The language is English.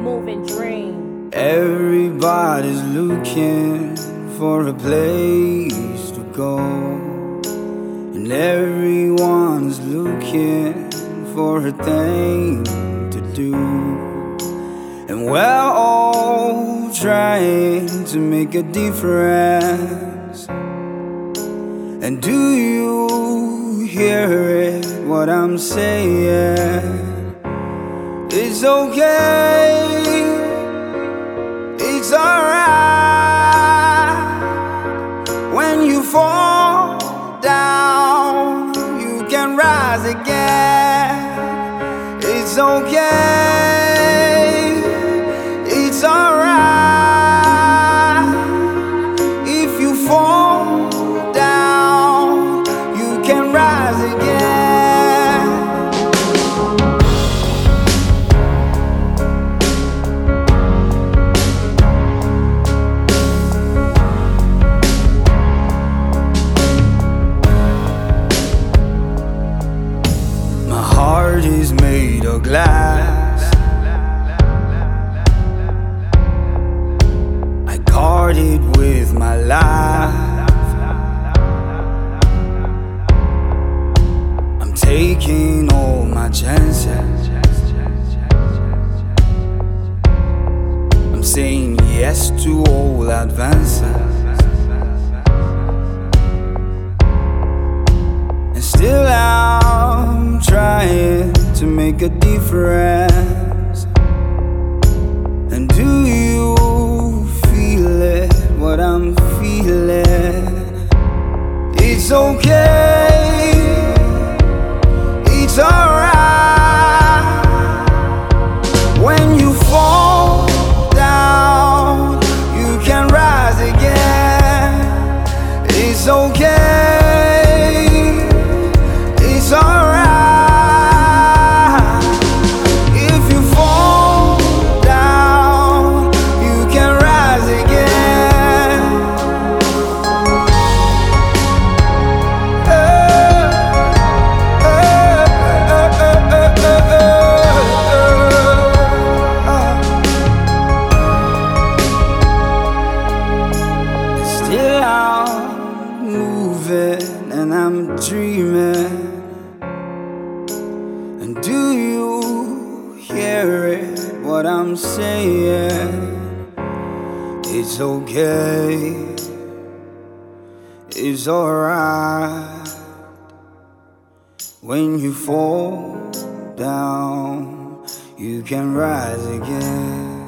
Moving dream. Everybody's looking for a place to go, and everyone's looking for a thing to do, and we're all trying to make a difference. And do you hear it, what I'm saying? It's okay, it's alright. When you fall down, you can rise again. It's okay, it's alright. If you fall down, you can rise again. My heart is made of glass. I guard it with my life. I'm taking all my chances. I'm saying yes to all advances. And still I'm trying to make a difference. And do you feel it, what I'm feeling? It's okay, it's alright. When you fall down, you can rise again. It's okay, it's alright. If you fall down, you can rise again. Still I'm moving and I'm dreaming. And do you hear it, what I'm saying? It's okay, it's alright. When you fall down, you can rise again.